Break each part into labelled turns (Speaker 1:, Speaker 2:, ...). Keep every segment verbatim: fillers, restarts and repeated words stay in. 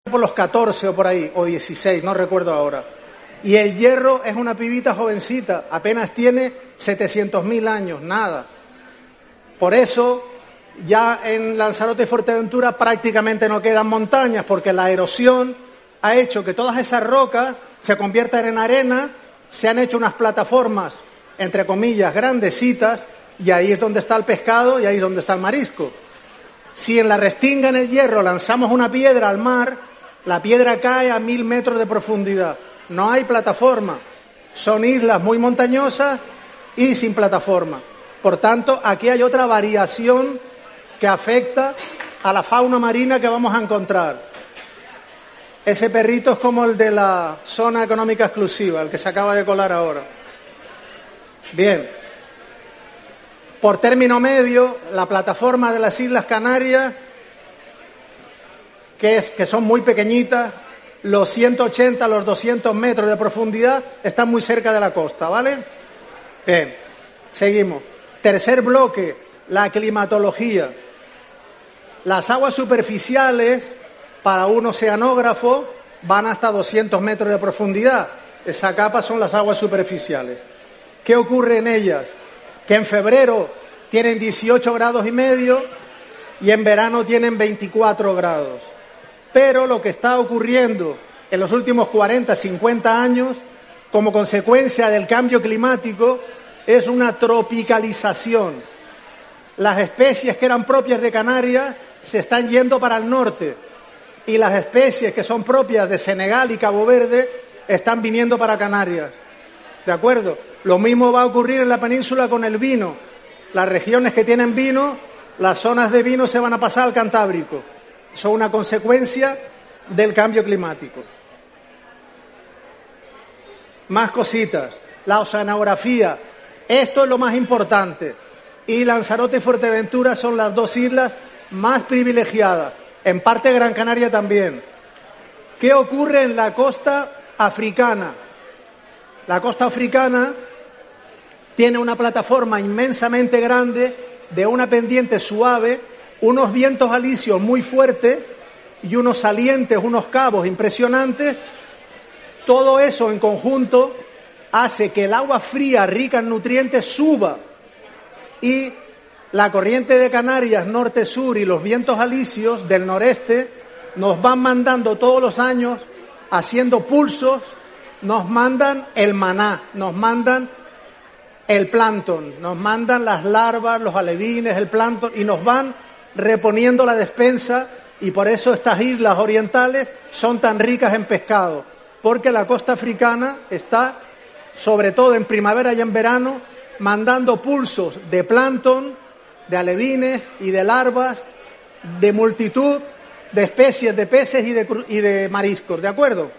Speaker 1: por los catorce o por ahí, o dieciséis, no recuerdo ahora. Y el Hierro es una pibita jovencita, apenas tiene setecientos mil años, nada. Por eso, ya en Lanzarote y Fuerteventura prácticamente no quedan montañas, porque la erosión ha hecho que todas esas rocas se conviertan en arena, se han hecho unas plataformas, entre comillas, grandecitas, y ahí es donde está el pescado y ahí es donde está el marisco. Si en la Restinga, en el Hierro, lanzamos una piedra al mar, la piedra cae a mil metros de profundidad. No hay plataforma. Son islas muy montañosas y sin plataforma. Por tanto, aquí hay otra variación que afecta a la fauna marina que vamos a encontrar. Ese perrito es como el de la zona económica exclusiva, el que se acaba de colar ahora. Bien. Por término medio, la plataforma de las Islas Canarias, que, es, que son muy pequeñitas, los ciento ochenta, los doscientos metros de profundidad, están muy cerca de la costa, ¿vale? Bien, seguimos. Tercer bloque, la climatología. Las aguas superficiales, para un oceanógrafo, van hasta doscientos metros de profundidad. Esa capa son las aguas superficiales. ¿Qué ocurre en ellas? Que en febrero tienen dieciocho grados y medio y en verano tienen veinticuatro grados. Pero lo que está ocurriendo en los últimos cuarenta, cincuenta años, como consecuencia del cambio climático, es una tropicalización. Las especies que eran propias de Canarias se están yendo para el norte y las especies que son propias de Senegal y Cabo Verde están viniendo para Canarias. ¿De acuerdo? Lo mismo va a ocurrir en la península con el vino. Las regiones que tienen vino, las zonas de vino se van a pasar al Cantábrico. Son una consecuencia del cambio climático. Más cositas. La oceanografía. Esto es lo más importante. Y Lanzarote y Fuerteventura son las dos islas más privilegiadas. En parte Gran Canaria también. ¿Qué ocurre en la costa africana? La costa africana tiene una plataforma inmensamente grande de una pendiente suave, unos vientos alisios muy fuertes y unos salientes, unos cabos impresionantes. Todo eso en conjunto hace que el agua fría rica en nutrientes suba y la corriente de Canarias norte-sur y los vientos alisios del noreste nos van mandando todos los años, haciendo pulsos, nos mandan el maná, nos mandan el plancton, nos mandan las larvas, los alevines, el plancton y nos van reponiendo la despensa y por eso estas islas orientales son tan ricas en pescado, porque la costa africana está, sobre todo en primavera y en verano, mandando pulsos de plancton, de alevines y de larvas, de multitud de especies de peces y de, y de mariscos, ¿de acuerdo?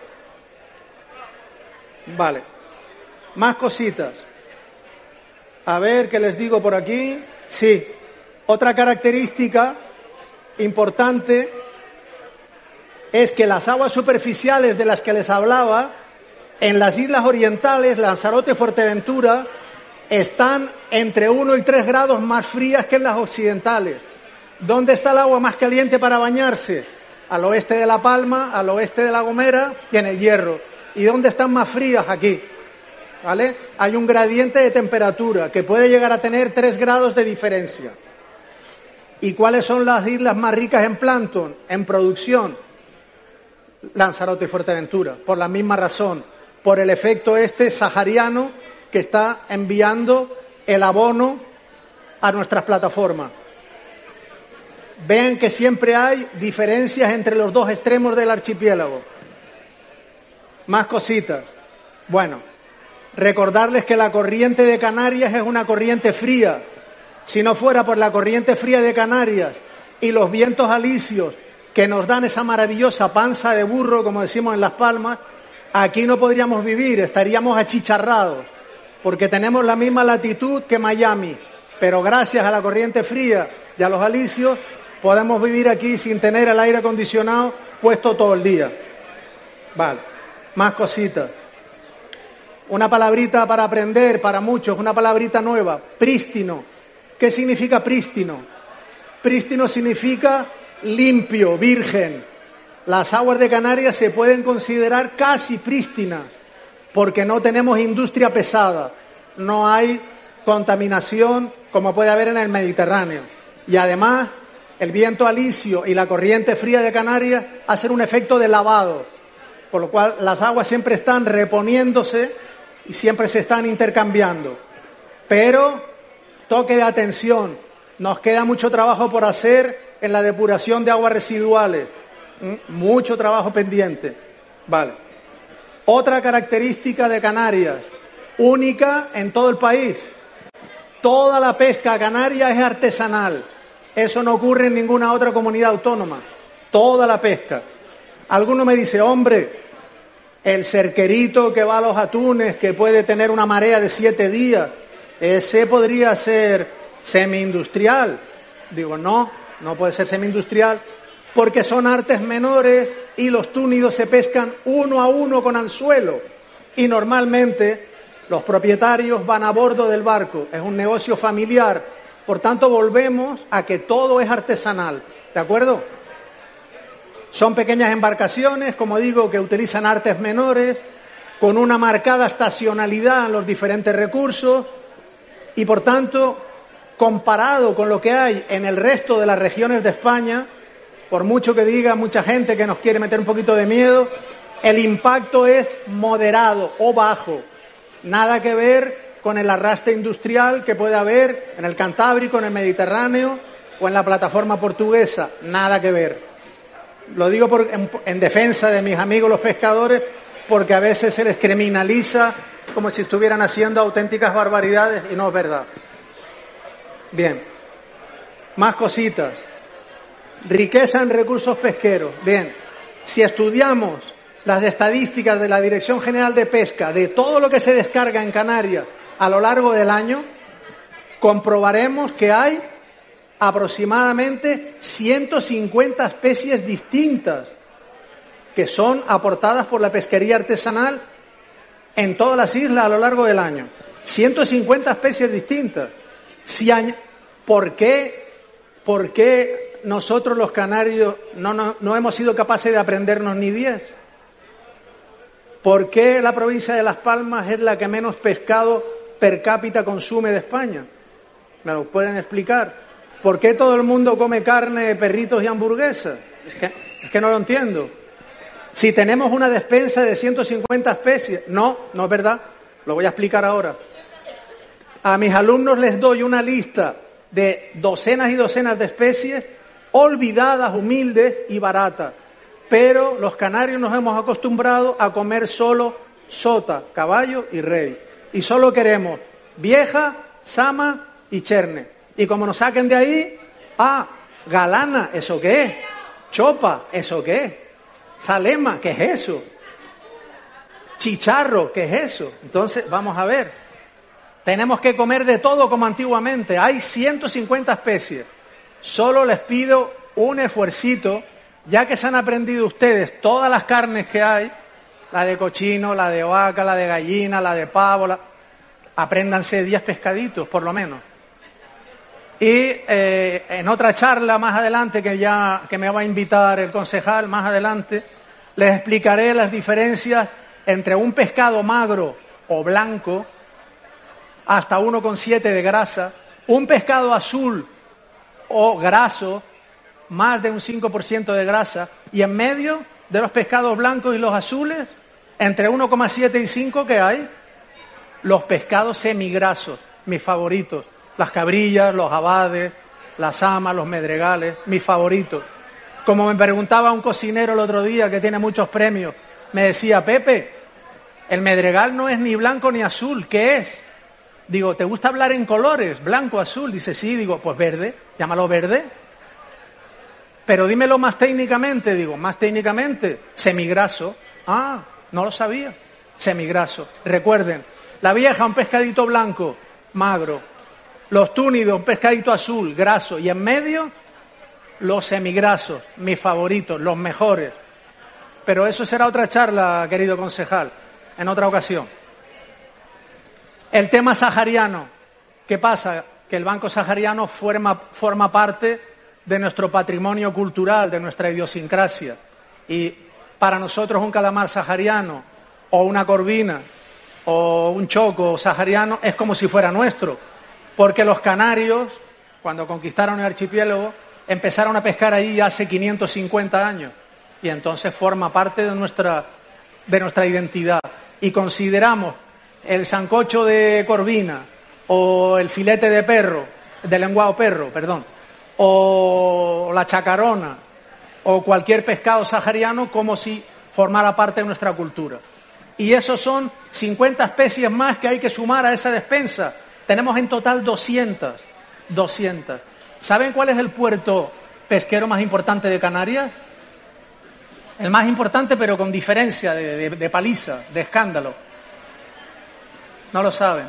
Speaker 1: Vale. Más cositas. A ver, ¿qué les digo por aquí? Sí. Otra característica importante es que las aguas superficiales de las que les hablaba, en las islas orientales, Lanzarote y Fuerteventura, están entre uno y tres grados más frías que en las occidentales. ¿Dónde está el agua más caliente para bañarse? Al oeste de La Palma, al oeste de La Gomera y en el Hierro. ¿Y dónde están más frías? Aquí. ¿Vale? Hay un gradiente de temperatura que puede llegar a tener tres grados de diferencia. ¿Y cuáles son las islas más ricas en plancton, en producción? Lanzarote y Fuerteventura, por la misma razón, por el efecto este sahariano que está enviando el abono a nuestras plataformas. Vean que siempre hay diferencias entre los dos extremos del archipiélago. Más cositas. Bueno, recordarles que la corriente de Canarias es una corriente fría. Si no fuera por la corriente fría de Canarias y los vientos alisios que nos dan esa maravillosa panza de burro, como decimos en Las Palmas, aquí no podríamos vivir, estaríamos achicharrados, porque tenemos la misma latitud que Miami, pero gracias a la corriente fría y a los alisios podemos vivir aquí sin tener el aire acondicionado puesto todo el día. Vale, más cositas. Una palabrita para aprender, para muchos, una palabrita nueva, prístino. ¿Qué significa prístino? Prístino significa limpio, virgen. Las aguas de Canarias se pueden considerar casi prístinas, porque no tenemos industria pesada, no hay contaminación como puede haber en el Mediterráneo. Y además, el viento alisio y la corriente fría de Canarias hacen un efecto de lavado, por lo cual las aguas siempre están reponiéndose y siempre se están intercambiando. Pero, toque de atención, nos queda mucho trabajo por hacer en la depuración de aguas residuales. Mucho trabajo pendiente. Vale. Otra característica de Canarias, única en todo el país. Toda la pesca canaria es artesanal. Eso no ocurre en ninguna otra comunidad autónoma. Toda la pesca. Alguno me dice, hombre, el cerquerito que va a los atunes, que puede tener una marea de siete días, ese podría ser semi-industrial. Digo, no, no puede ser semi-industrial, porque son artes menores y los túnidos se pescan uno a uno con anzuelo. Y normalmente los propietarios van a bordo del barco. Es un negocio familiar. Por tanto, volvemos a que todo es artesanal. ¿De acuerdo? Son pequeñas embarcaciones, como digo, que utilizan artes menores, con una marcada estacionalidad en los diferentes recursos y, por tanto, comparado con lo que hay en el resto de las regiones de España, por mucho que diga mucha gente que nos quiere meter un poquito de miedo, el impacto es moderado o bajo. Nada que ver con el arrastre industrial que puede haber en el Cantábrico, en el Mediterráneo o en la plataforma portuguesa. Nada que ver. Lo digo por, en, en defensa de mis amigos los pescadores, porque a veces se les criminaliza como si estuvieran haciendo auténticas barbaridades y no es verdad. Bien. Más cositas. Riqueza en recursos pesqueros. Bien. Si estudiamos las estadísticas de la Dirección General de Pesca de todo lo que se descarga en Canarias a lo largo del año, comprobaremos que hay aproximadamente ciento cincuenta especies distintas que son aportadas por la pesquería artesanal en todas las islas a lo largo del año. ciento cincuenta especies distintas. Si añ- ¿Por qué, por qué nosotros los canarios no, no, no hemos sido capaces de aprendernos ni diez? ¿Por qué la provincia de Las Palmas es la que menos pescado per cápita consume de España? ¿Me lo pueden explicar? ¿Por qué todo el mundo come carne, perritos y hamburguesas? Es que, es que no lo entiendo. Si tenemos una despensa de ciento cincuenta especies, no, no es verdad. Lo voy a explicar ahora. A mis alumnos les doy una lista de docenas y docenas de especies olvidadas, humildes y baratas. Pero los canarios nos hemos acostumbrado a comer solo sota, caballo y rey. Y solo queremos vieja, sama y cherne. Y como nos saquen de ahí, ah, galana, ¿eso qué es? Chopa, ¿eso qué es? Salema, ¿qué es eso? Chicharro, ¿qué es eso? Entonces, vamos a ver. Tenemos que comer de todo como antiguamente. Hay ciento cincuenta especies. Solo les pido un esfuercito, ya que se han aprendido ustedes todas las carnes que hay, la de cochino, la de vaca, la de gallina, la de pavo, la... apréndanse diez pescaditos, por lo menos. Y eh, en otra charla más adelante, que ya que me va a invitar el concejal más adelante, les explicaré las diferencias entre un pescado magro o blanco, hasta uno coma siete de grasa, un pescado azul o graso, más de un cinco por ciento de grasa, y en medio de los pescados blancos y los azules, entre uno coma siete y cinco, ¿qué hay? Los pescados semigrasos, mis favoritos. Las cabrillas, los abades, las amas, los medregales, mis favoritos. Como me preguntaba un cocinero el otro día que tiene muchos premios, me decía, Pepe, el medregal no es ni blanco ni azul, ¿qué es? Digo, ¿te gusta hablar en colores? Blanco, azul. Dice, sí. Digo, pues verde, llámalo verde. Pero dímelo más técnicamente. Digo, más técnicamente, semigraso. Ah, no lo sabía. Semigraso. Recuerden, la vieja, un pescadito blanco, magro. Los túnidos, un pescadito azul, graso. Y en medio, los semigrasos, mis favoritos, los mejores. Pero eso será otra charla, querido concejal, en otra ocasión. El tema sahariano. ¿Qué pasa? Que el Banco Sahariano forma, forma parte de nuestro patrimonio cultural, de nuestra idiosincrasia. Y para nosotros un calamar sahariano o una corvina o un choco sahariano es como si fuera nuestro, porque los canarios, cuando conquistaron el archipiélago, empezaron a pescar ahí hace quinientos cincuenta años y entonces forma parte de nuestra, de nuestra identidad. Y consideramos el sancocho de corvina o el filete de perro, de lenguado perro, perdón, o la chacarona o cualquier pescado sahariano como si formara parte de nuestra cultura. Y esos son cincuenta especies más que hay que sumar a esa despensa. Tenemos en total doscientas. doscientas. ¿Saben cuál es el puerto pesquero más importante de Canarias? El más importante, pero con diferencia, de, de, de paliza, de escándalo. ¿No lo saben?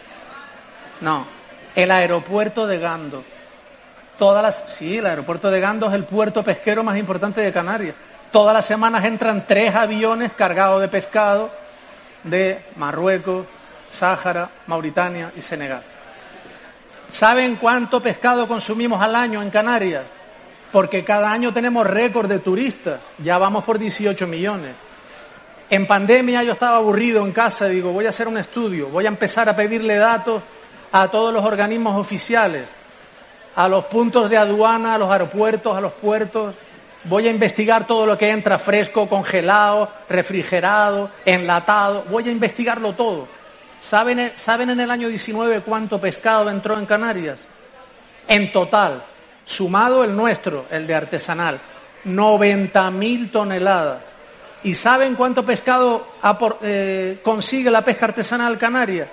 Speaker 1: No. El aeropuerto de Gando. Todas las, sí, el aeropuerto de Gando es el puerto pesquero más importante de Canarias. Todas las semanas entran tres aviones cargados de pescado de Marruecos, Sáhara, Mauritania y Senegal. ¿Saben cuánto pescado consumimos al año en Canarias? Porque cada año tenemos récord de turistas. Ya vamos por dieciocho millones. En pandemia yo estaba aburrido en casa y digo, voy a hacer un estudio, voy a empezar a pedirle datos a todos los organismos oficiales, a los puntos de aduana, a los aeropuertos, a los puertos. Voy a investigar todo lo que entra fresco, congelado, refrigerado, enlatado. Voy a investigarlo todo. ¿Saben, ¿Saben en el año diecinueve cuánto pescado entró en Canarias? En total, sumado el nuestro, el de artesanal, noventa mil toneladas. ¿Y saben cuánto pescado apor, eh, consigue la pesca artesanal canaria?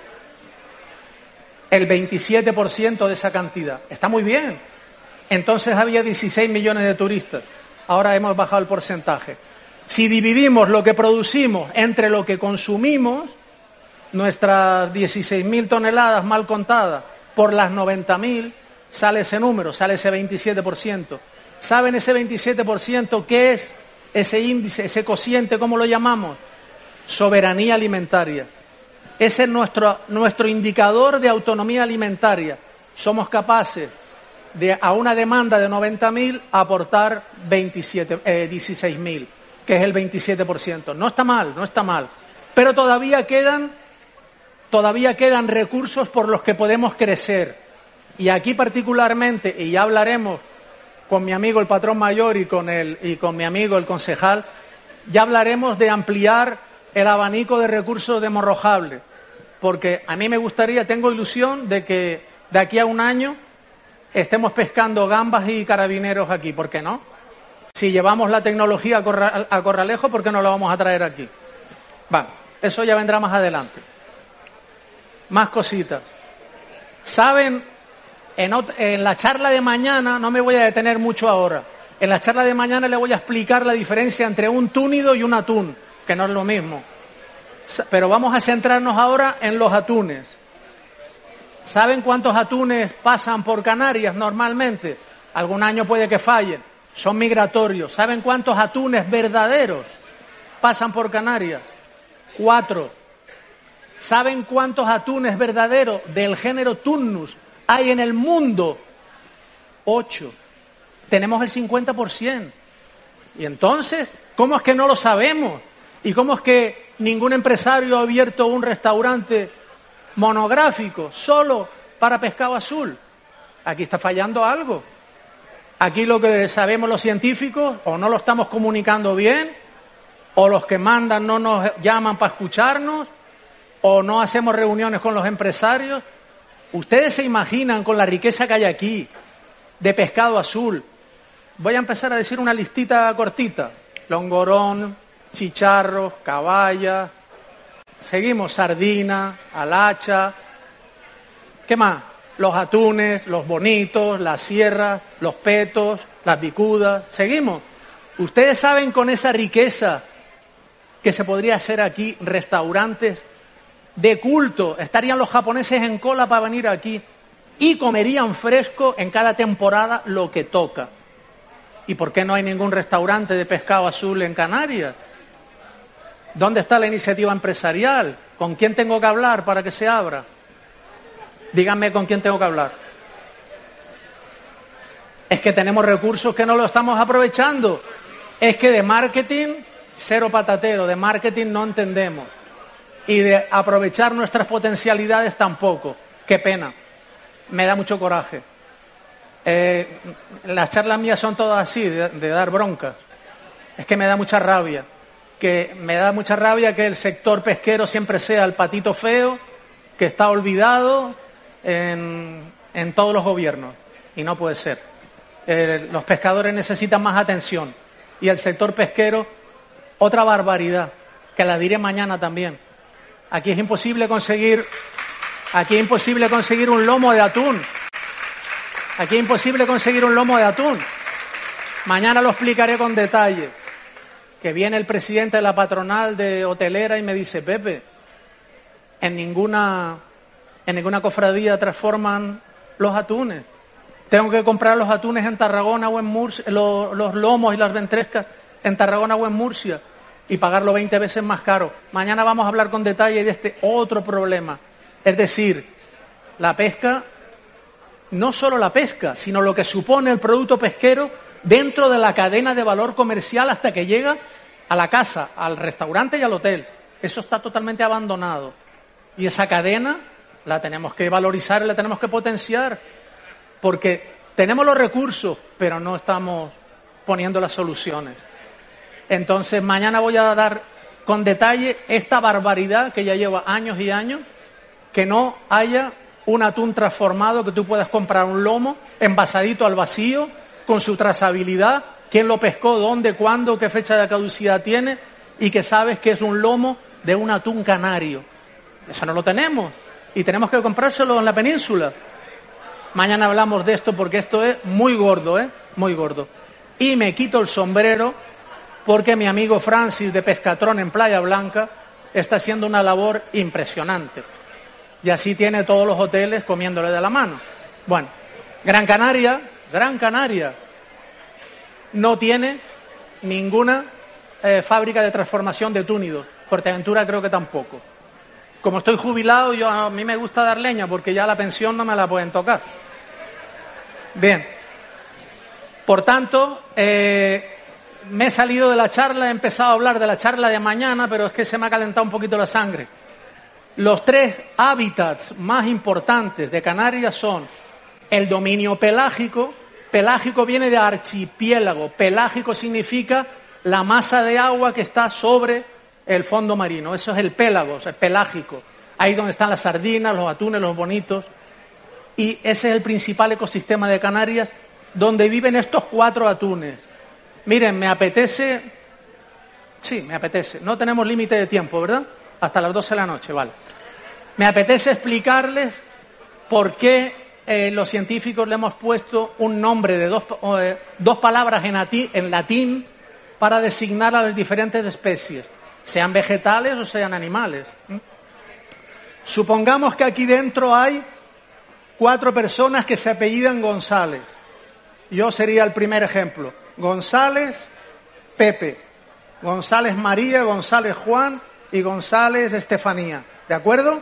Speaker 1: El veintisiete por ciento de esa cantidad. Está muy bien. Entonces había dieciséis millones de turistas. Ahora hemos bajado el porcentaje. Si dividimos lo que producimos entre lo que consumimos, nuestras dieciséis mil toneladas mal contadas por las noventa mil, sale ese número, sale ese veintisiete por ciento. ¿Saben ese veintisiete por ciento qué es ese índice, ese cociente, cómo lo llamamos? Soberanía alimentaria. Ese es nuestro, nuestro indicador de autonomía alimentaria. Somos capaces de, a una demanda de noventa mil, aportar veintisiete, eh, dieciséis mil, que es el veintisiete por ciento. No está mal, no está mal. Pero todavía quedan, todavía quedan recursos por los que podemos crecer. Y aquí particularmente, y ya hablaremos con mi amigo el patrón mayor y con, el, y con mi amigo el concejal, ya hablaremos de ampliar el abanico de recursos de Morrojable. Porque a mí me gustaría, tengo ilusión de que de aquí a un año estemos pescando gambas y carabineros aquí. ¿Por qué no? Si llevamos la tecnología a, Corra, a Corralejo, ¿por qué no la vamos a traer aquí? Va, eso ya vendrá más adelante. Más cositas. ¿Saben? En, en la charla de mañana, no me voy a detener mucho ahora, en la charla de mañana le voy a explicar la diferencia entre un túnido y un atún, que no es lo mismo. Pero vamos a centrarnos ahora en los atunes. ¿Saben cuántos atunes pasan por Canarias normalmente? Algún año puede que fallen. Son migratorios. ¿Saben cuántos atunes verdaderos pasan por Canarias? Cuatro. ¿Saben cuántos atunes verdaderos del género Turnus hay en el mundo? Ocho. Tenemos el cincuenta por ciento. Y entonces, ¿cómo es que no lo sabemos? ¿Y cómo es que ningún empresario ha abierto un restaurante monográfico solo para pescado azul? Aquí está fallando algo. Aquí lo que sabemos los científicos, o no lo estamos comunicando bien, o los que mandan no nos llaman para escucharnos, o no hacemos reuniones con los empresarios. ¿Ustedes se imaginan con la riqueza que hay aquí de pescado azul? Voy a empezar a decir una listita cortita. Longorón, chicharros, caballa, seguimos, sardina, alacha, ¿qué más? Los atunes, los bonitos, las sierras, los petos, las bicudas, seguimos. ¿Ustedes saben con esa riqueza que se podría hacer aquí restaurantes de culto? Estarían los japoneses en cola para venir aquí y comerían fresco en cada temporada lo que toca. ¿Y por qué no hay ningún restaurante de pescado azul en Canarias? ¿Dónde está la iniciativa empresarial? ¿Con quién tengo que hablar para que se abra? Díganme con quién tengo que hablar. Es que tenemos recursos que no los estamos aprovechando. es que de marketing, cero patatero, de marketing no entendemos. Y de aprovechar nuestras potencialidades tampoco. Qué pena. Me da mucho coraje. Eh, las charlas mías son todas así, de, de dar bronca. Es que me da mucha rabia. Que me da mucha rabia que el sector pesquero siempre sea el patito feo, que está olvidado en, en todos los gobiernos. Y no puede ser. Eh, los pescadores necesitan más atención. Y el sector pesquero, otra barbaridad, que la diré mañana también. Aquí es imposible conseguir, aquí es imposible conseguir un lomo de atún. Aquí es imposible conseguir un lomo de atún. Mañana lo explicaré con detalle. Que viene el presidente de la patronal de hotelera y me dice, Pepe, en ninguna, en ninguna cofradía transforman los atunes. Tengo que comprar los atunes en Tarragona o en Murcia, los, los lomos y las ventrescas en Tarragona o en Murcia, y pagarlo veinte veces más caro. Mañana vamos a hablar con detalle de este otro problema. Es decir, la pesca, no solo la pesca, sino lo que supone el producto pesquero dentro de la cadena de valor comercial hasta que llega a la casa, al restaurante y al hotel. Eso está totalmente abandonado. Y esa cadena la tenemos que valorizar y la tenemos que potenciar, porque tenemos los recursos, pero no estamos poniendo las soluciones. Entonces, mañana voy a dar con detalle esta barbaridad que ya lleva años y años, que no haya un atún transformado, que tú puedas comprar un lomo envasadito al vacío, con su trazabilidad, quién lo pescó, dónde, cuándo, qué fecha de caducidad tiene, y que sabes que es un lomo de un atún canario. Eso no lo tenemos, y tenemos que comprárselo en la península. Mañana hablamos de esto porque esto es muy gordo, ¿eh? Muy gordo. Y me quito el sombrero porque mi amigo Francis de Pescatrón en Playa Blanca está haciendo una labor impresionante. Y así tiene todos los hoteles comiéndole de la mano. Bueno, Gran Canaria, Gran Canaria no tiene ninguna eh, fábrica de transformación de túnidos. Fuerteventura creo que tampoco. Como estoy jubilado, yo a mí me gusta dar leña porque ya la pensión no me la pueden tocar. Bien. Por tanto, eh, me he salido de la charla, he empezado a hablar de la charla de mañana, pero es que se me ha calentado un poquito la sangre. Los tres hábitats más importantes de Canarias son el dominio pelágico. Pelágico viene de archipiélago. Pelágico significa la masa de agua que está sobre el fondo marino. Eso es el pélago, o sea, pelágico. Ahí donde están las sardinas, los atunes, los bonitos. Y ese es el principal ecosistema de Canarias, donde viven estos cuatro atunes. Miren, me apetece... Sí, me apetece. No tenemos límite de tiempo, ¿verdad? Hasta las doce de la noche, vale. Me apetece explicarles por qué eh, los científicos le hemos puesto un nombre de dos, eh, dos palabras en, ati, en latín para designar a las diferentes especies, sean vegetales o sean animales. ¿Mm? Supongamos que aquí dentro hay cuatro personas que se apellidan González. Yo sería el primer ejemplo. González Pepe, González María, González Juan y González Estefanía. ¿De acuerdo?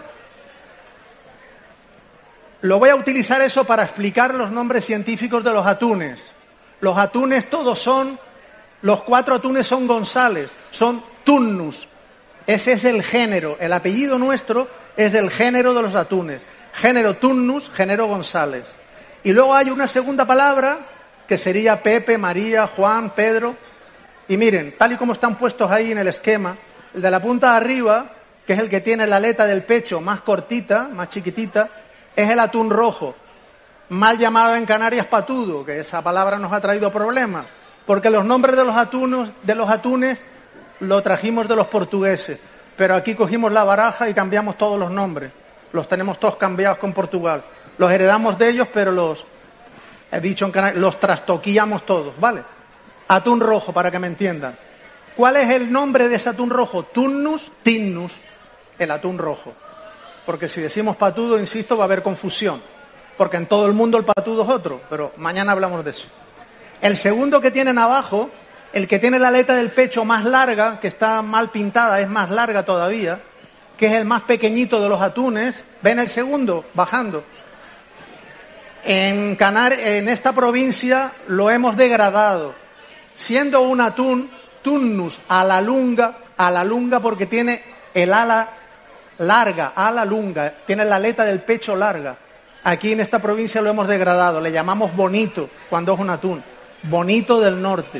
Speaker 1: Lo voy a utilizar eso para explicar los nombres científicos de los atunes. Los atunes todos son, los cuatro atunes son González, son Tunnus. Ese es el género, el apellido nuestro es del género de los atunes. Género Tunnus, género González. Y luego hay una segunda palabra que sería Pepe, María, Juan, Pedro. Y miren, tal y como están puestos ahí en el esquema, el de la punta de arriba, que es el que tiene la aleta del pecho más cortita, más chiquitita, es el atún rojo, mal llamado en Canarias patudo, que esa palabra nos ha traído problemas, porque los nombres de los atunes, de los atunes lo trajimos de los portugueses, pero aquí cogimos la baraja y cambiamos todos los nombres, los tenemos todos cambiados con Portugal, los heredamos de ellos, pero los, he dicho en Canarias, los trastoquíamos todos, ¿vale? Atún rojo, para que me entiendan. ¿Cuál es el nombre de ese atún rojo? Tunnus tinnus, el atún rojo. Porque si decimos patudo, insisto, va a haber confusión. Porque en todo el mundo el patudo es otro, pero mañana hablamos de eso. El segundo que tienen abajo, el que tiene la aleta del pecho más larga, que está mal pintada, es más larga todavía, que es el más pequeñito de los atunes. ¿Ven el segundo? Bajando. En Canar- en esta provincia lo hemos degradado. Siendo un atún, tunnus, ala lunga, ala lunga porque tiene el ala larga, ala lunga, tiene la aleta del pecho larga. Aquí en esta provincia lo hemos degradado, le llamamos bonito cuando es un atún, bonito del norte.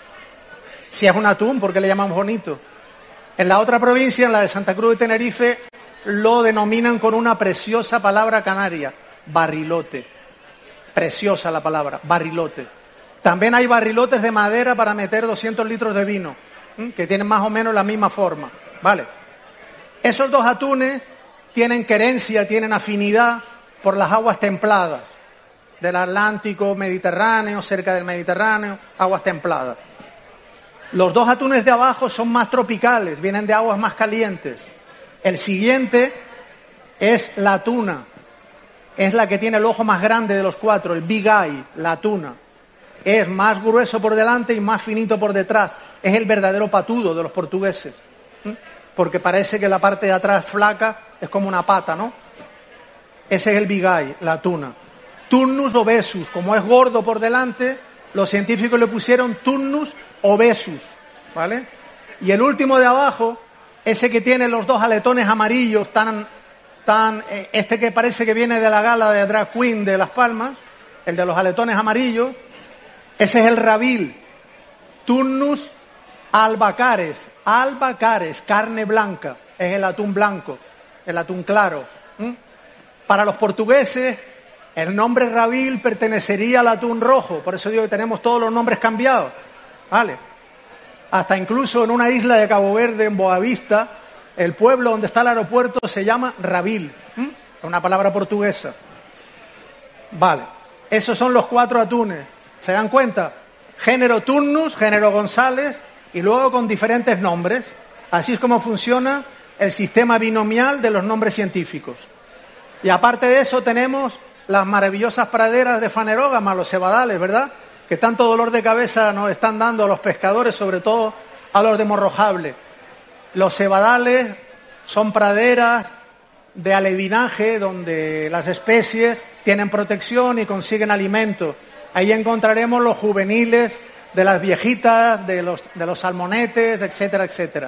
Speaker 1: Si es un atún, ¿por qué le llamamos bonito? En la otra provincia, en la de Santa Cruz de Tenerife, lo denominan con una preciosa palabra canaria, barrilote. Preciosa la palabra, barrilote. También hay barrilotes de madera para meter doscientos litros de vino, ¿eh? que tienen más o menos la misma forma, ¿vale? Esos dos atunes tienen querencia, tienen afinidad por las aguas templadas del Atlántico, Mediterráneo, cerca del Mediterráneo, aguas templadas. Los dos atunes de abajo son más tropicales, vienen de aguas más calientes. El siguiente es la tuna, es la que tiene el ojo más grande de los cuatro, el big eye, la tuna. Es más grueso por delante y más finito por detrás. Es el verdadero patudo de los portugueses. ¿Mm? Porque parece que la parte de atrás flaca es como una pata, ¿no? Ese es el big eye, la tuna. Turnus obesus, como es gordo por delante, los científicos le pusieron Turnus obesus, ¿vale? Y el último de abajo, ese que tiene los dos aletones amarillos, tan, tan, eh, este que parece que viene de la gala de Drag Queen de Las Palmas, el de los aletones amarillos, ese es el rabil, Turnus albacares, albacares, carne blanca, es el atún blanco, el atún claro. ¿Mm? Para los portugueses, el nombre rabil pertenecería al atún rojo, por eso digo que tenemos todos los nombres cambiados, ¿vale? Hasta incluso en una isla de Cabo Verde, en Boavista, el pueblo donde está el aeropuerto se llama Rabil, ¿Mm? una palabra portuguesa. Vale, esos son los cuatro atunes. ¿Se dan cuenta? Género Turnus, género González, y luego con diferentes nombres. Así es como funciona el sistema binomial de los nombres científicos. Y aparte de eso tenemos las maravillosas praderas de fanerógama, los cebadales, ¿verdad? Que tanto dolor de cabeza nos están dando a los pescadores, sobre todo a los de Morrojable. Los cebadales son praderas de alevinaje donde las especies tienen protección y consiguen alimento. Ahí encontraremos los juveniles de las viejitas, de los, de los salmonetes, etcétera, etcétera.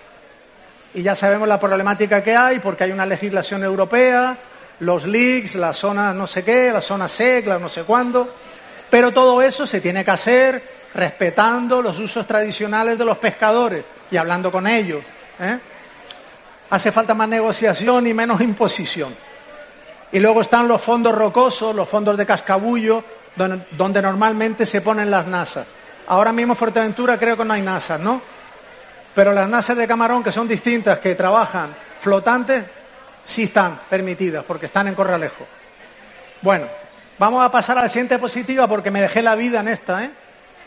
Speaker 1: Y ya sabemos la problemática que hay porque hay una legislación europea, los L I Cs, las zonas no sé qué, las zonas S E C, las no sé cuándo. Pero todo eso se tiene que hacer respetando los usos tradicionales de los pescadores y hablando con ellos, ¿eh? Hace falta más negociación y menos imposición. Y luego están los fondos rocosos, los fondos de cascabullo, donde, donde normalmente se ponen las nasas. Ahora mismo en Fuerteventura creo que no hay nasas, ¿no? Pero las nasas de camarón, que son distintas, que trabajan flotantes, sí están permitidas, porque están en Corralejo. Bueno, vamos a pasar a la siguiente diapositiva porque me dejé la vida en esta, ¿eh?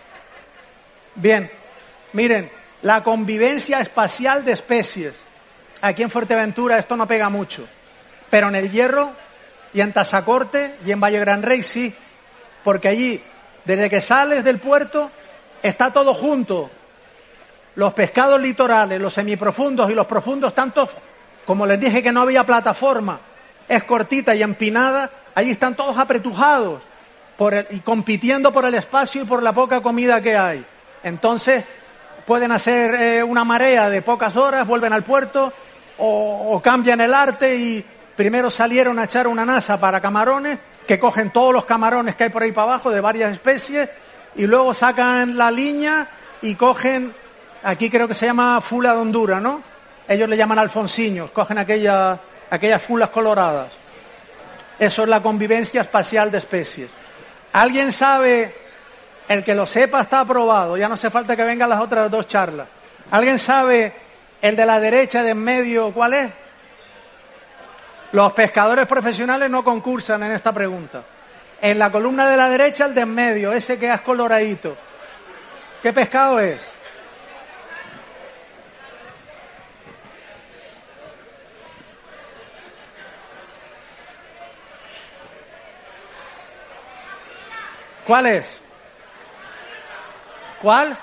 Speaker 1: Bien, miren, la convivencia espacial de especies. Aquí en Fuerteventura esto no pega mucho, pero en El Hierro y en Tasacorte y en Valle Gran Rey sí, porque allí, desde que sales del puerto, está todo junto. Los pescados litorales, los semiprofundos y los profundos, tantos, como les dije que no había plataforma, es cortita y empinada, allí están todos apretujados por el, y compitiendo por el espacio y por la poca comida que hay. Entonces, pueden hacer eh, una marea de pocas horas, vuelven al puerto o, o cambian el arte y primero salieron a echar una nasa para camarones, que cogen todos los camarones que hay por ahí para abajo de varias especies y luego sacan la liña y cogen, aquí creo que se llama fula de Honduras, ¿no? Ellos le llaman alfonsiños, cogen aquella, aquellas fulas coloradas. Eso es la convivencia espacial de especies. ¿Alguien sabe? El que lo sepa está aprobado, ya no hace falta que vengan las otras dos charlas. ¿Alguien sabe el de la derecha de en medio cuál es? Los pescadores profesionales no concursan en esta pregunta. En la columna de la derecha, el de en medio, ese que es coloradito. ¿Qué pescado es? ¿Cuál es? ¿Cuál?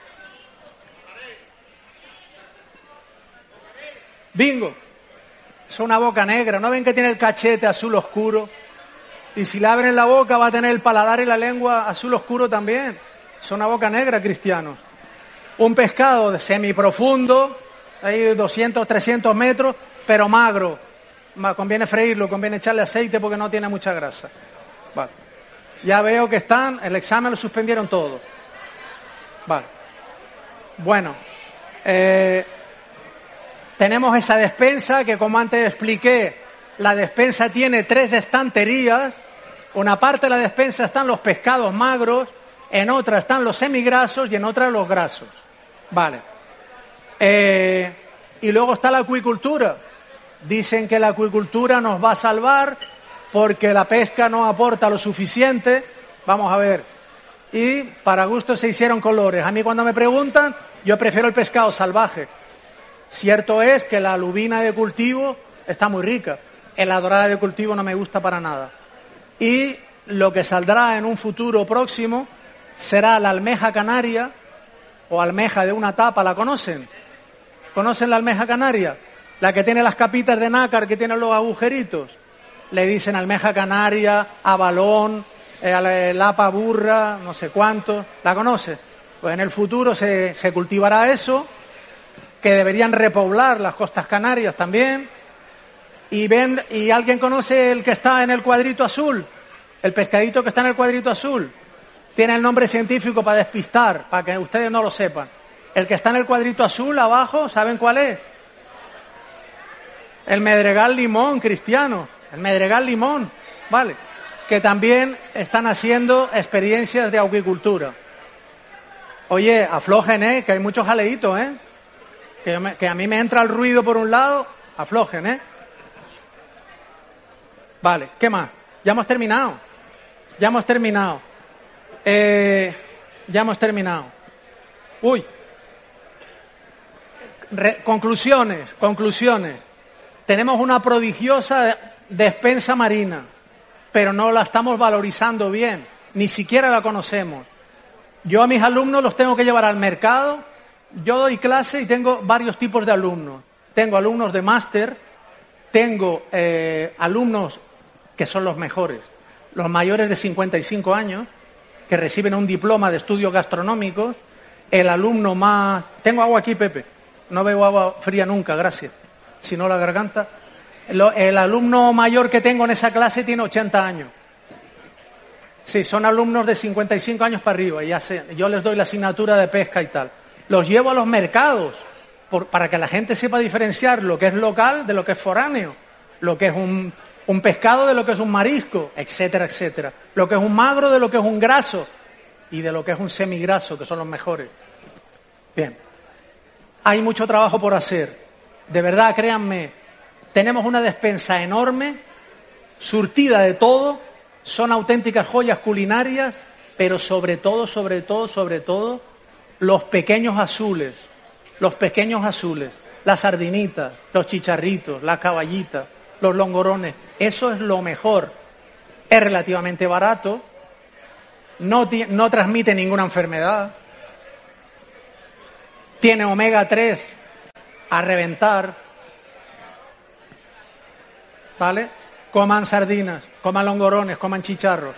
Speaker 1: Bingo. Es una boca negra. ¿No ven que tiene el cachete azul oscuro? Y si le abren la boca va a tener el paladar y la lengua azul oscuro también. Es una boca negra, cristianos. Un pescado de semiprofundo, ahí doscientos, trescientos metros, pero magro. Conviene freírlo, conviene echarle aceite porque no tiene mucha grasa. Vale. Ya veo que están, el examen lo suspendieron todo. Vale. Bueno, eh, tenemos esa despensa que, como antes expliqué, la despensa tiene tres estanterías. Una parte de la despensa están los pescados magros, en otra están los semigrasos y en otra los grasos. Vale. Eh, y luego está la acuicultura. Dicen que la acuicultura nos va a salvar porque la pesca no aporta lo suficiente. Vamos a ver. Y para gusto se hicieron colores. A mí cuando me preguntan, yo prefiero el pescado salvaje. Cierto es que la lubina de cultivo está muy rica. La dorada de cultivo no me gusta para nada. Y lo que saldrá en un futuro próximo será la almeja canaria o almeja de una tapa. ¿La conocen? ¿Conocen la almeja canaria? La que tiene las capitas de nácar, que tiene los agujeritos. Le dicen almeja canaria, abalón, eh, lapa burra, no sé cuánto. ¿La conoce? Pues en el futuro se, se cultivará eso, que deberían repoblar las costas canarias también. Y ven, ¿y alguien conoce el que está en el cuadrito azul? El pescadito que está en el cuadrito azul. Tiene el nombre científico para despistar, para que ustedes no lo sepan. El que está en el cuadrito azul abajo, ¿saben cuál es? El medregal limón, cristiano. El medregal limón, ¿vale? Que también están haciendo experiencias de acuicultura. Oye, aflojen, ¿eh? Que hay muchos jaleitos, ¿eh? Que, me, que a mí me entra el ruido por un lado, aflojen, ¿eh? Vale, ¿qué más? Ya hemos terminado. Ya hemos terminado. Eh, ya hemos terminado. Uy. Re, conclusiones, conclusiones. Tenemos una prodigiosa despensa marina, pero no la estamos valorizando bien, ni siquiera la conocemos. Yo a mis alumnos los tengo que llevar al mercado. Yo doy clase y tengo varios tipos de alumnos. Tengo alumnos de máster, tengo eh, alumnos que son los mejores, los mayores de cincuenta y cinco años, que reciben un diploma de estudios gastronómicos. El alumno más... Tengo agua aquí, Pepe. No bebo agua fría nunca, gracias. Si no, la garganta. El, el alumno mayor que tengo en esa clase tiene ochenta años. Sí, son alumnos de cincuenta y cinco años para arriba. Y ya sé, yo les doy la asignatura de pesca y tal. Los llevo a los mercados por, para que la gente sepa diferenciar lo que es local de lo que es foráneo, lo que es un, un pescado de lo que es un marisco, etcétera, etcétera. Lo que es un magro de lo que es un graso y de lo que es un semigraso, que son los mejores. Bien, hay mucho trabajo por hacer. De verdad, créanme, tenemos una despensa enorme, surtida de todo, son auténticas joyas culinarias, pero sobre todo, sobre todo, sobre todo, los pequeños azules, los pequeños azules, las sardinitas, los chicharritos, las caballitas, los longorones, eso es lo mejor. Es relativamente barato, no, no transmite ninguna enfermedad, tiene omega tres a reventar, ¿vale? Coman sardinas, coman longorones, coman chicharros.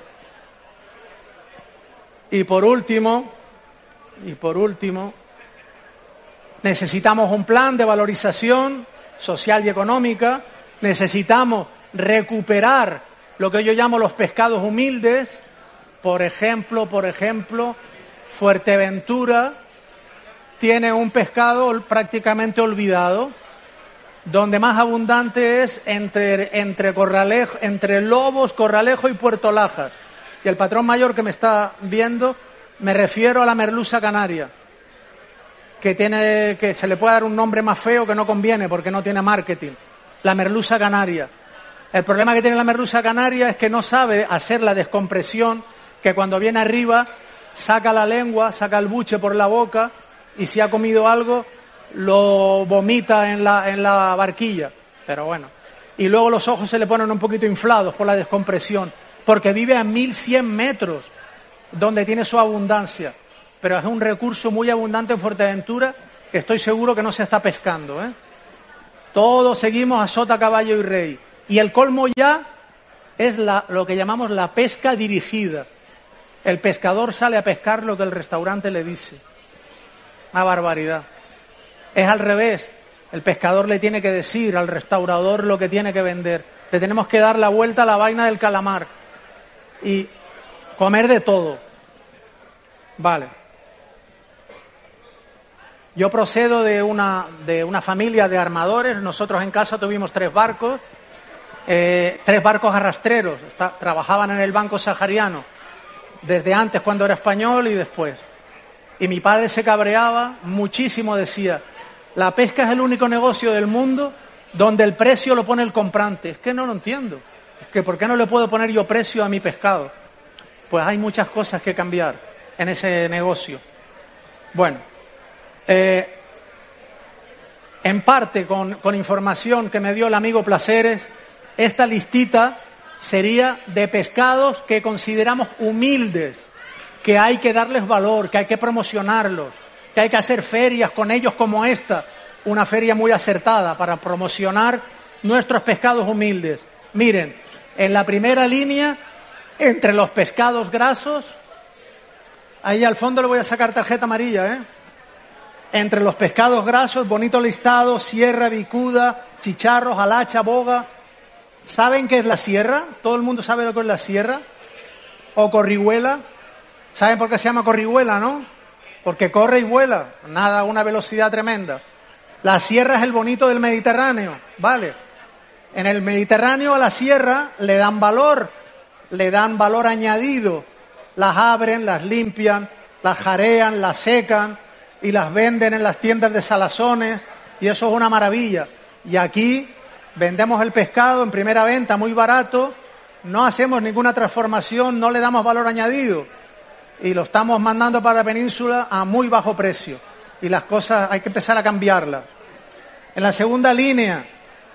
Speaker 1: Y por último, y por último, necesitamos un plan de valorización social y económica, necesitamos recuperar lo que yo llamo los pescados humildes, por ejemplo, por ejemplo, Fuerteventura tiene un pescado prácticamente olvidado, donde más abundante es entre, entre, Corralejo, entre Lobos, Corralejo y Puerto Lajas. Y el patrón mayor que me está viendo, me refiero a la merluza canaria, que tiene, que se le puede dar un nombre más feo que no conviene porque no tiene marketing. La merluza canaria. El problema que tiene la merluza canaria es que no sabe hacer la descompresión, que cuando viene arriba saca la lengua, saca el buche por la boca y si ha comido algo lo vomita en la, en la barquilla. Pero bueno. Y luego los ojos se le ponen un poquito inflados por la descompresión, porque vive a mil cien metros, donde tiene su abundancia. Pero es un recurso muy abundante en Fuerteventura, que estoy seguro que no se está pescando, ¿eh? Todos seguimos a sota, caballo y rey. Y el colmo ya es la, lo que llamamos la pesca dirigida. El pescador sale a pescar lo que el restaurante le dice. Una barbaridad. Es al revés. El pescador le tiene que decir al restaurador lo que tiene que vender. Le tenemos que dar la vuelta a la vaina del calamar y comer de todo. Vale. Yo procedo de una, de una familia de armadores. Nosotros en casa tuvimos tres barcos, eh, tres barcos arrastreros. Está, trabajaban en el Banco Sahariano desde antes cuando era español y después. Y mi padre se cabreaba muchísimo, decía, la pesca es el único negocio del mundo donde el precio lo pone el comprante. Es que no lo entiendo. Es que ¿por qué no le puedo poner yo precio a mi pescado? Pues hay muchas cosas que cambiar en ese negocio. Bueno, eh, en parte con, con información que me dio el amigo Placeres, esta listita sería de pescados que consideramos humildes, que hay que darles valor, que hay que promocionarlos, que hay que hacer ferias con ellos como esta, una feria muy acertada para promocionar nuestros pescados humildes. Miren, en la primera línea, entre los pescados grasos, ahí al fondo le voy a sacar tarjeta amarilla, ¿eh? Entre los pescados grasos, bonito listado, sierra, bicuda, chicharros, alacha, boga. ¿Saben qué es la sierra? ¿Todo el mundo sabe lo que es la sierra? ¿O corrihuela? ¿Saben por qué se llama corrihuela, no? Porque corre y vuela, nada a una velocidad tremenda. La sierra es el bonito del Mediterráneo, ¿vale? En el Mediterráneo a la sierra le dan valor, le dan valor añadido. Las abren, las limpian, las jarean, las secan y las venden en las tiendas de salazones y eso es una maravilla. Y aquí vendemos el pescado en primera venta muy barato, no hacemos ninguna transformación, no le damos valor añadido. Y lo estamos mandando para la península a muy bajo precio. Y las cosas hay que empezar a cambiarlas. En la segunda línea,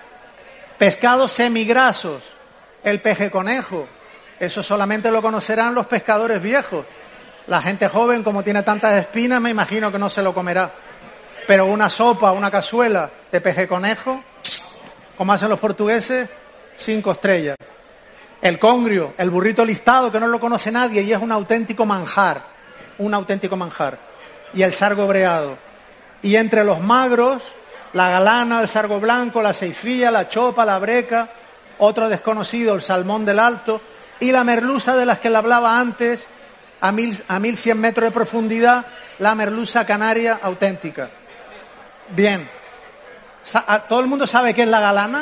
Speaker 1: pescados semigrasos, el peje conejo. Eso solamente lo conocerán los pescadores viejos. La gente joven, como tiene tantas espinas, me imagino que no se lo comerá. Pero una sopa, una cazuela de peje conejo, como hacen los portugueses, cinco estrellas. El congrio, el burrito listado, que no lo conoce nadie y es un auténtico manjar, un auténtico manjar. Y el sargo breado. Y entre los magros, la galana, el sargo blanco, la ceifía, la chopa, la breca, otro desconocido, el salmón del alto, y la merluza de las que le hablaba antes, a mil, a mil cien metros de profundidad, la merluza canaria auténtica. Bien. ¿Todo el mundo sabe qué es la galana?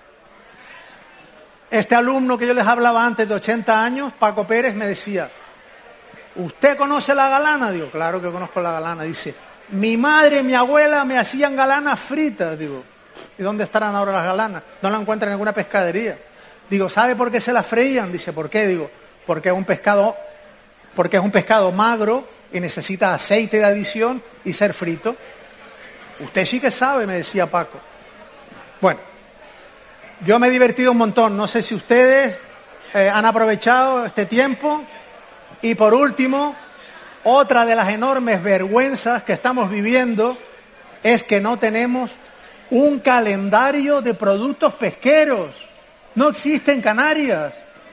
Speaker 1: Este alumno que yo les hablaba antes de ochenta años, Paco Pérez, me decía, ¿usted conoce la galana? Digo, claro que conozco la galana. Dice, mi madre y mi abuela me hacían galanas fritas. Digo, ¿y dónde estarán ahora las galanas? No la encuentran en ninguna pescadería. Digo, ¿sabe por qué se las freían? Dice, ¿por qué? Digo, porque es un pescado, porque es un pescado magro y necesita aceite de adición y ser frito. Usted sí que sabe, me decía Paco. Bueno. Yo me he divertido un montón, no sé si ustedes eh, han aprovechado este tiempo. Y por último, otra de las enormes vergüenzas que estamos viviendo es que no tenemos un calendario de productos pesqueros. No existe en Canarias.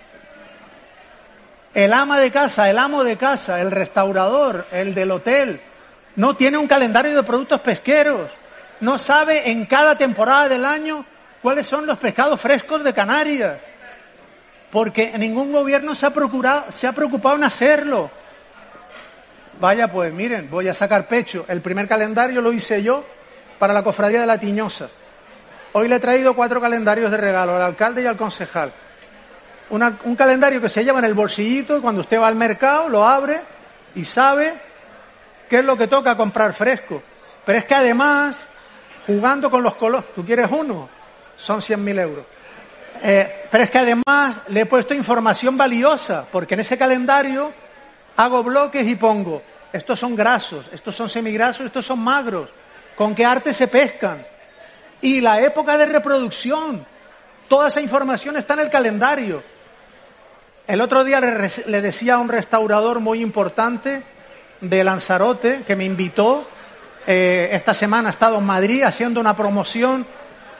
Speaker 1: El ama de casa, el amo de casa, el restaurador, el del hotel, no tiene un calendario de productos pesqueros. No sabe en cada temporada del año cuáles son los pescados frescos de Canarias, porque ningún gobierno se ha procurado, se ha preocupado en hacerlo. Vaya, pues miren, voy a sacar pecho. El primer calendario lo hice yo para la cofradía de la Tiñosa. Hoy le he traído cuatro calendarios de regalo al alcalde y al concejal. Una, un calendario que se lleva en el bolsillito y cuando usted va al mercado lo abre y sabe qué es lo que toca comprar fresco. Pero es que además, jugando con los colores, ¿tú quieres uno? Son cien mil euros. Eh, pero es que además le he puesto información valiosa, porque en ese calendario hago bloques y pongo, estos son grasos, estos son semigrasos, estos son magros, con qué arte se pescan, y la época de reproducción, toda esa información está en el calendario. El otro día le, le decía a un restaurador muy importante de Lanzarote, que me invitó, eh, esta semana ha estado en Madrid haciendo una promoción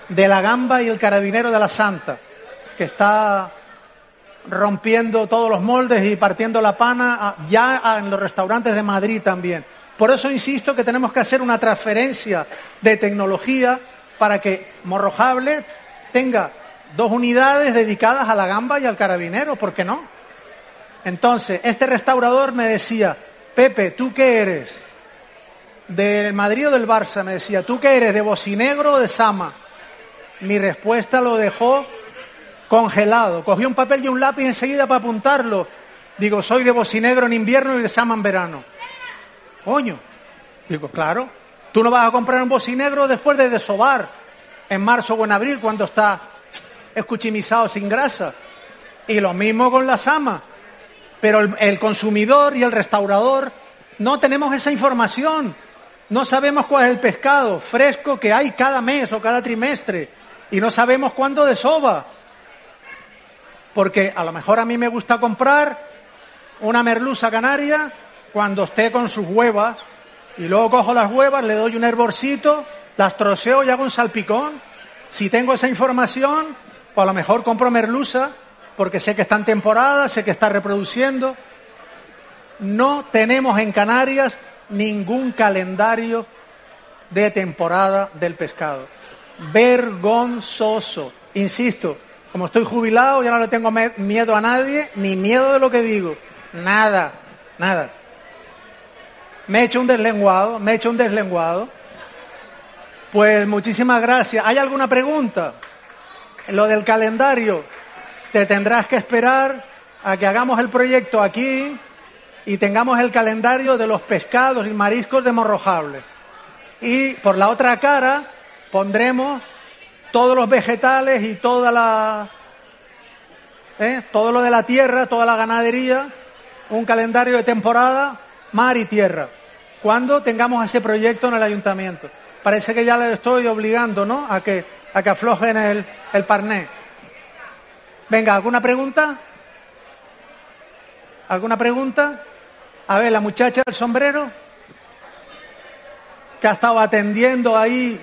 Speaker 1: de la gamba y el carabinero de la Santa, que está rompiendo todos los moldes y partiendo la pana ya en los restaurantes de Madrid también. Por eso insisto que tenemos que hacer una transferencia de tecnología para que Morrojable tenga dos unidades dedicadas a la gamba y al carabinero, ¿por qué no? Entonces, este restaurador me decía, Pepe, ¿tú qué eres? ¿Del Madrid o del Barça? Me decía, ¿tú qué eres? ¿De Bocinegro o de Sama? Mi respuesta lo dejó congelado. Cogió un papel y un lápiz enseguida para apuntarlo. Digo, soy de Bocinegro en invierno y de Sama en verano. Coño. Digo, claro. Tú no vas a comprar un Bocinegro después de desovar en marzo o en abril cuando está escuchimizado sin grasa. Y lo mismo con la Sama. Pero el, el consumidor y el restaurador no tenemos esa información. No sabemos cuál es el pescado fresco que hay cada mes o cada trimestre. Y no sabemos cuándo desova. Porque a lo mejor a mí me gusta comprar una merluza canaria cuando esté con sus huevas. Y luego cojo las huevas, le doy un hervorcito, las troceo y hago un salpicón. Si tengo esa información, pues a lo mejor compro merluza, porque sé que está en temporada, sé que está reproduciendo. No tenemos en Canarias ningún calendario de temporada del pescado. Vergonzoso. Insisto, como estoy jubilado, ya no le tengo miedo a nadie, ni miedo de lo que digo. Nada, nada. Me he hecho un deslenguado, me he hecho un deslenguado. Pues muchísimas gracias. ¿Hay alguna pregunta? Lo del calendario, te tendrás que esperar a que hagamos el proyecto aquí y tengamos el calendario de los pescados y mariscos de Morrojable. Y por la otra cara pondremos todos los vegetales y toda la, ¿eh? todo lo de la tierra, toda la ganadería, un calendario de temporada, mar y tierra, cuando tengamos ese proyecto en el ayuntamiento. Parece que ya le estoy obligando, ¿no?, a que, a que aflojen el, el parné. Venga, ¿alguna pregunta? ¿Alguna pregunta? A ver, la muchacha del sombrero, que ha estado atendiendo ahí.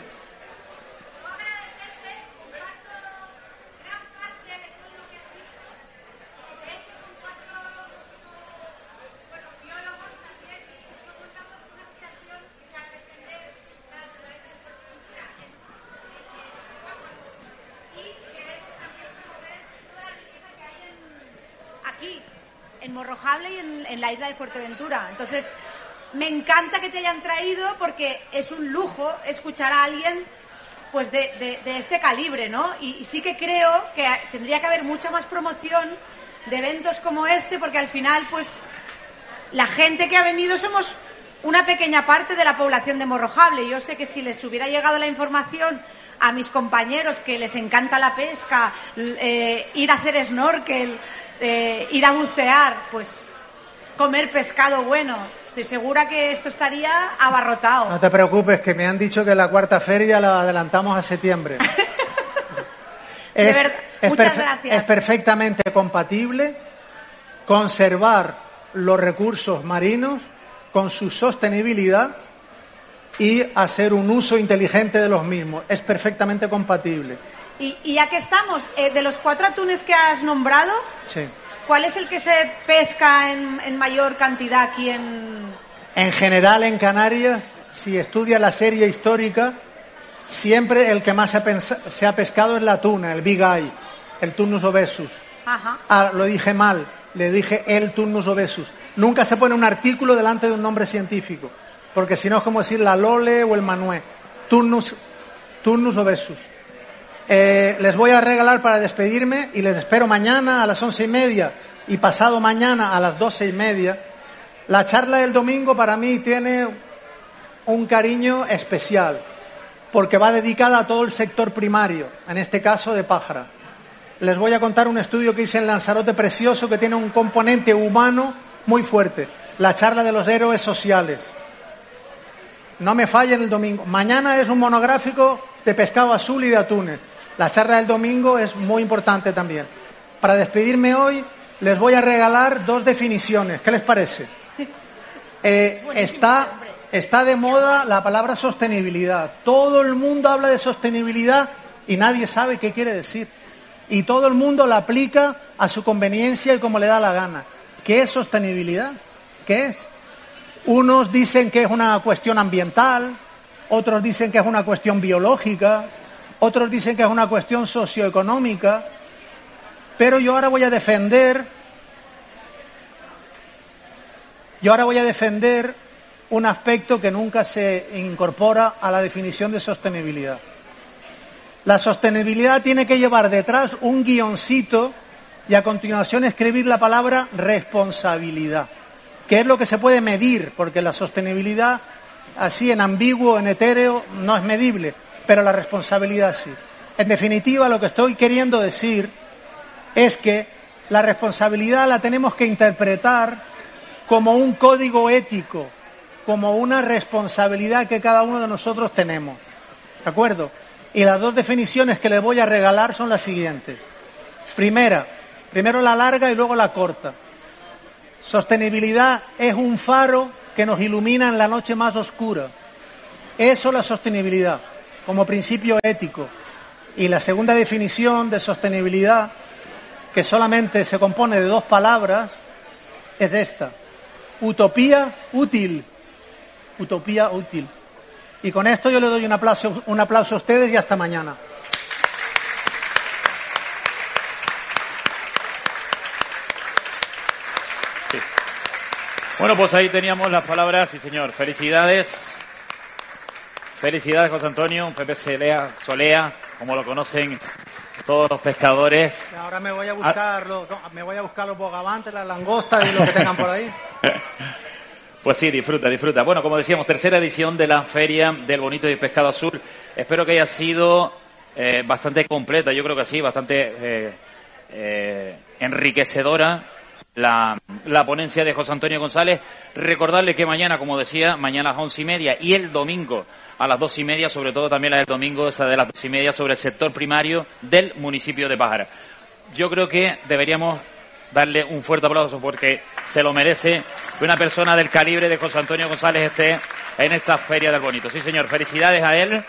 Speaker 2: En Morrojable y en, en la isla de Fuerteventura. Entonces, me encanta que te hayan traído porque es un lujo escuchar a alguien pues de, de, de este calibre, ¿no? Y, y sí que creo que tendría que haber mucha más promoción de eventos como este, porque al final, pues, la gente que ha venido somos una pequeña parte de la población de Morrojable. Yo sé que si les hubiera llegado la información a mis compañeros que les encanta la pesca, eh, ir a hacer snorkel, Eh, ir a bucear, pues comer pescado bueno, estoy segura que esto estaría abarrotado.
Speaker 1: No te preocupes, que me han dicho que la cuarta feria la adelantamos a septiembre.
Speaker 2: De
Speaker 1: es,
Speaker 2: verdad,
Speaker 1: es
Speaker 2: muchas
Speaker 1: perfe-
Speaker 2: gracias.
Speaker 1: Es perfectamente compatible conservar los recursos marinos con su sostenibilidad y hacer un uso inteligente de los mismos. Es perfectamente compatible.
Speaker 2: Y, y ya que estamos, eh, de los cuatro atunes que has nombrado,
Speaker 1: Sí.
Speaker 2: ¿cuál es el que se pesca en, en mayor cantidad aquí en...?
Speaker 1: En general, en Canarias, si estudia la serie histórica, siempre el que más se ha, pens- se ha pescado es la tuna, el big eye, el Turnus obesus.
Speaker 2: Ajá.
Speaker 1: Ah, lo dije mal, le dije el Turnus obesus. Nunca se pone un artículo delante de un nombre científico, porque si no es como decir la Lole o el Manué. Turnus, Turnus obesus. Eh, les voy a regalar para despedirme y les espero mañana a las once y media y pasado mañana a las doce y media. La charla del domingo para mí tiene un cariño especial porque va dedicada a todo el sector primario, en este caso de Pájara. Les voy a contar un estudio que hice en Lanzarote precioso que tiene un componente humano muy fuerte. La charla de los héroes sociales. No me fallen el domingo. Mañana es un monográfico de pescado azul y de atunes. La charla del domingo es muy importante también. Para despedirme hoy, les voy a regalar dos definiciones. ¿Qué les parece? Eh, está, está de moda la palabra sostenibilidad. Todo el mundo habla de sostenibilidad y nadie sabe qué quiere decir. Y todo el mundo la aplica a su conveniencia y como le da la gana. ¿Qué es sostenibilidad? ¿Qué es? Unos dicen que es una cuestión ambiental, otros dicen que es una cuestión biológica, otros dicen que es una cuestión socioeconómica, pero yo ahora voy a defender, yo ahora voy a defender un aspecto que nunca se incorpora a la definición de sostenibilidad. La sostenibilidad tiene que llevar detrás un guioncito y a continuación escribir la palabra responsabilidad, que es lo que se puede medir, porque la sostenibilidad, así en ambiguo, en etéreo, no es medible, pero la responsabilidad sí. En definitiva, lo que estoy queriendo decir es que la responsabilidad la tenemos que interpretar como un código ético, como una responsabilidad que cada uno de nosotros tenemos. ¿De acuerdo? Y las dos definiciones que les voy a regalar son las siguientes. Primera, primero la larga y luego la corta. Sostenibilidad es un faro que nos ilumina en la noche más oscura. Eso es la sostenibilidad, como principio ético. Y la segunda definición de sostenibilidad, que solamente se compone de dos palabras, es esta. Utopía útil. Utopía útil. Y con esto yo le doy un aplauso, un aplauso a ustedes y hasta mañana.
Speaker 3: Sí. Bueno, pues ahí teníamos las palabras, sí señor. Felicidades. Felicidades, José Antonio, Pepe Solea, Solea, como lo conocen todos los pescadores.
Speaker 1: Y ahora me voy a buscar los, me voy a buscar los bogavantes, las langostas y lo que tengan por ahí.
Speaker 3: Pues sí, disfruta, disfruta. Bueno, como decíamos, tercera edición de la Feria del Bonito y Pescado Azul. Espero que haya sido eh, bastante completa, yo creo que sí, bastante eh, eh, enriquecedora la, la ponencia de José Antonio González. Recordarle que mañana, como decía, mañana a las once y media y el domingo a las dos y media, sobre todo también la del domingo, esa de las dos y media, sobre el sector primario del municipio de Pájara. Yo creo que deberíamos darle un fuerte aplauso porque se lo merece que una persona del calibre de José Antonio González esté en esta Feria del Bonito. Sí, señor, felicidades a él.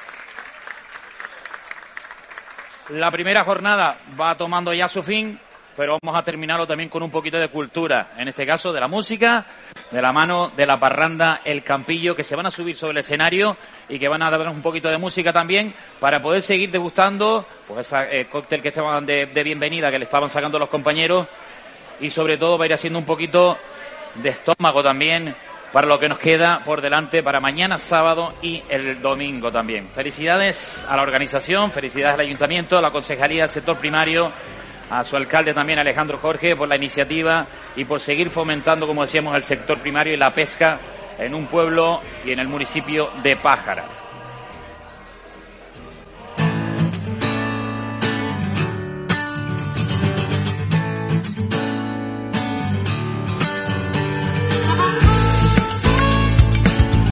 Speaker 3: La primera jornada va tomando ya su fin, pero vamos a terminarlo también con un poquito de cultura, en este caso de la música, de la mano de la parranda El Campillo, que se van a subir sobre el escenario y que van a darnos un poquito de música también para poder seguir degustando pues ese eh, cóctel que estaban de, de bienvenida que le estaban sacando los compañeros, y sobre todo va a ir haciendo un poquito de estómago también para lo que nos queda por delante para mañana sábado y el domingo también. Felicidades a la organización, felicidades al ayuntamiento, a la concejalía del sector primario, a su alcalde también, Alejandro Jorge, por la iniciativa y por seguir fomentando, como decíamos, el sector primario y la pesca en un pueblo y en el municipio de Pájara.